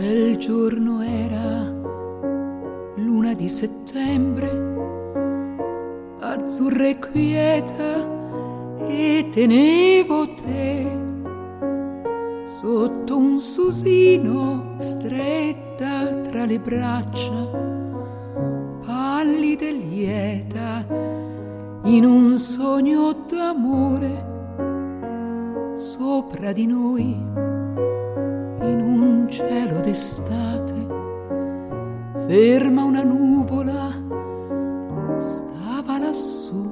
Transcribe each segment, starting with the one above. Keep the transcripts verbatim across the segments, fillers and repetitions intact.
Quel giorno era luna di settembre, azzurra e quieta, e tenevo te sotto un susino, stretta tra le braccia, pallida e lieta, in un sogno d'amore. Sopra di noi, in un cielo d'estate, ferma una nuvola, stava lassù,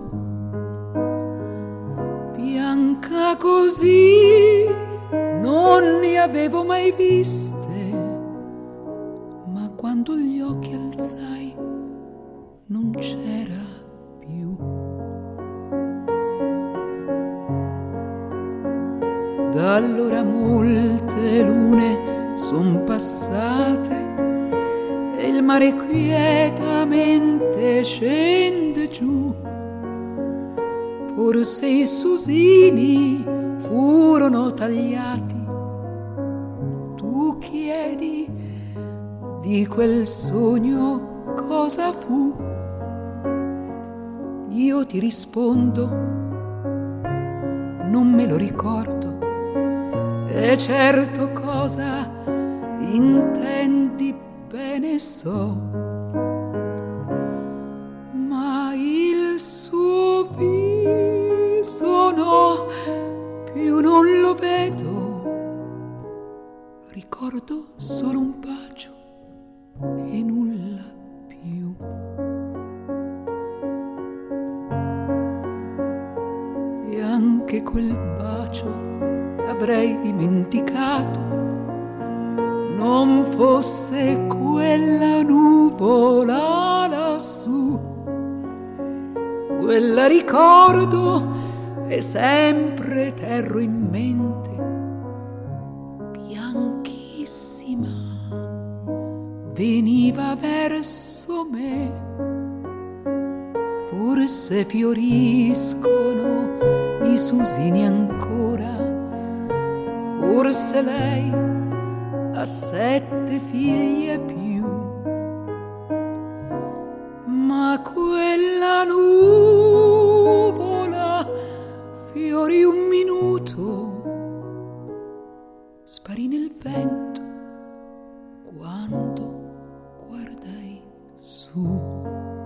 bianca così, non ne avevo mai viste, ma quando gli occhi alzai non c'era più. Da allora molte lune son passate e il mare quietamente scende giù. Forse i susini furono tagliati. Tu chiedi di quel sogno cosa fu. Io ti rispondo, non me lo ricordo. E certo cosa intendi bene so, ma il suo viso no, più non lo vedo. Ricordo solo un bacio e nulla più. E anche quel bacio avrei dimenticato, non fosse quella nuvola lassù. Quella ricordo e sempre terrò in mente, bianchissima, veniva verso me. Forse fioriscono i susini ancora, forse lei ha sette figlie più, ma quella nuvola fiorì un minuto, sparì nel vento quando guardai su.